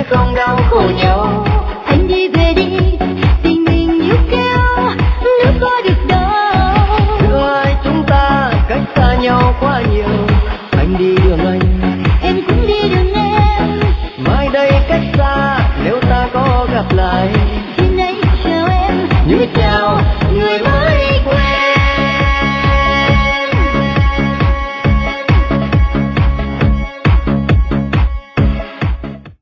không đau khổ nhau. Anh đi về đi, tình mình yêu kéo, nếu có được đâu. Giữa hai chúng ta cách xa nhau quá nhiều. Anh đi đường anh, Em cũng đi đường em. mai đây cách xa, nếu ta có gặp lại.